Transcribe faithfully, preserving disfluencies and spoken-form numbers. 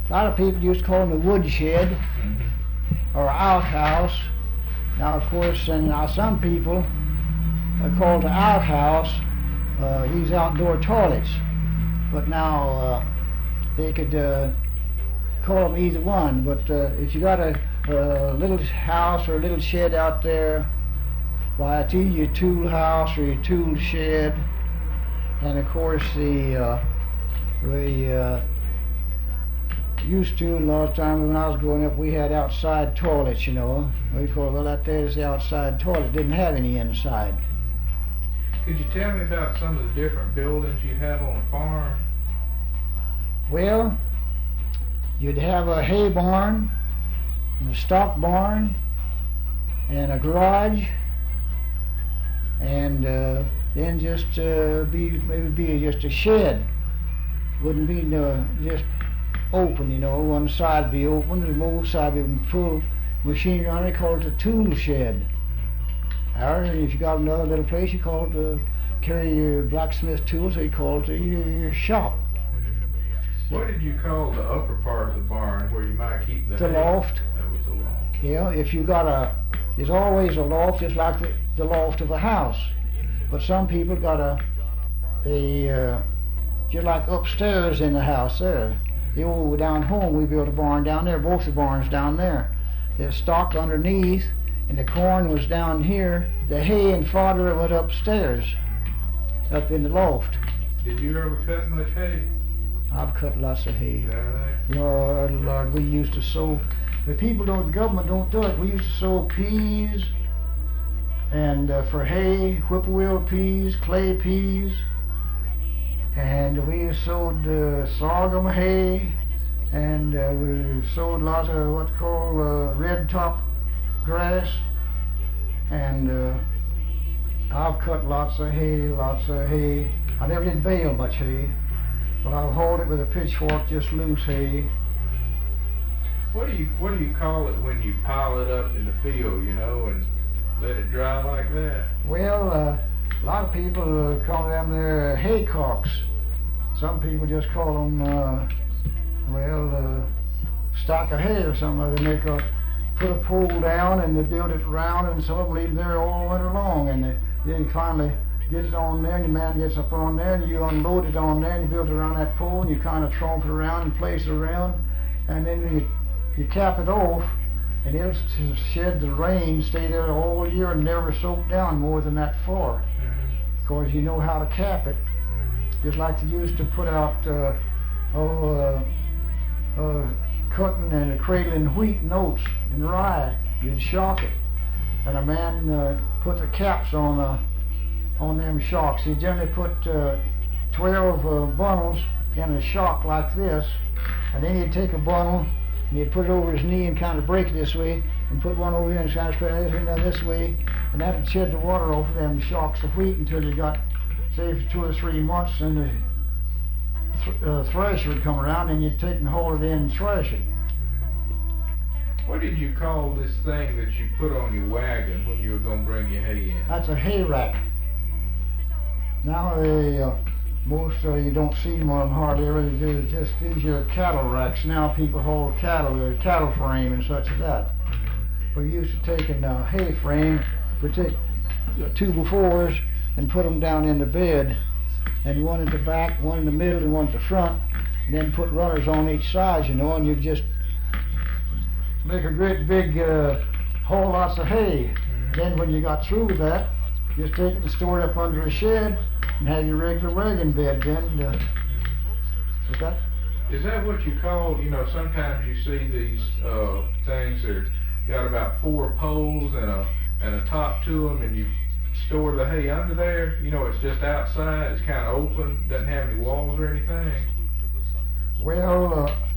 A lot of people used to call them the woodshed Mm-hmm. or outhouse. Now, of course, and now some people uh, call the outhouse uh, these outdoor toilets. But now uh, they could uh, call them either one. But uh, if you got a, a little house or a little shed out there, why it's either your tool house or your tool shed. And of course, the uh, we uh, used to a lot of times when I was growing up, we had outside toilets. You know, we called well that there's the outside toilet. Didn't have any inside. Could you tell me about some of the different buildings you have on a farm? Well, you'd have a hay barn, and a stock barn, and a garage, and uh, then just uh, be maybe be just a shed. Wouldn't be no just open, you know. One side be open, and both side be full machinery on it. Called it a tool shed. Or if you got another little place, you call it to carry your blacksmith tools. So you call it your, your shop. What did you call the upper part of the barn where you might keep the The hay? loft. That was the loft. Yeah, if you got a, there's always a loft, just like the, the loft of a house. But some people got a, a uh, just like upstairs in the house there. The old down home, we built a barn down there. Both the barns down there. There's stock underneath, and the corn was down here. The hay and fodder went upstairs, up in the loft. Did you ever cut much hay? I've cut lots of hay. Is that right? Lord, Lord, we used to sow. The people don't, the government don't do it. We used to sow peas, and uh, for hay, whippoorwill peas, clay peas, and we sowed uh, sorghum hay, and uh, we sowed lots of what's called uh, red top grass, and uh, I've cut lots of hay, lots of hay. I never did bale much hay, but I'll hold it with a pitchfork, just loose hay. What do you what do you call it when you pile it up in the field, you know, and let it dry like that? Well, uh, a lot of people uh, call them their haycocks. Some people just call them, uh, well, uh, stack of hay or something. They make a, put a pole down and they build it round, and some of them leave it there all winter long, and they, then you finally get it on there, and your man gets up on there, and you unload it on there, and you build it around that pole, and you kind of tromp it around and place it around, and then you, you cap it off, and it'll shed the rain, stay there all year and never soak down more than that far. Mm-hmm. Of course, you know how to cap it. Mm-hmm. Just like they used to put out uh, oh, uh, uh, cutting and cradling wheat and oats and rye. You'd shock it, and a man uh, put the caps on uh, on them shocks. He generally put uh, twelve uh, bundles in a shock like this, and then he'd take a bundle and he'd put it over his knee and kind of break it this way, and put one over here and kind of spread it this way, this way, and that'd shed the water off of them shocks of wheat until you got, say, for two or three months, and the th- uh, thresher would come around, and you'd take and hold it in and thresh it. What did you call this thing that you put on your wagon when you were going to bring your hay in? That's a hay rack. Now they, uh, most uh, you don't see them on them hardly ever. They do just these are cattle racks. Now people hold cattle, uh, cattle frame and such as that. We used to take a uh, hay frame, we take uh, two befores and put them down in the bed, and one at the back, one in the middle, and one at the front, and then put runners on each side, you know, and you just make a great big uh, haul lots of hay. Then when you got through with that, just take it and store it up under a shed and have your regular wagon bed then. Uh, is that? Is that what you call, you know, sometimes you see these uh, things that are got about four poles and a and a top to them, and you store the hay under there. You know, it's just outside, it's kind of open, doesn't have any walls or anything. Well, uh,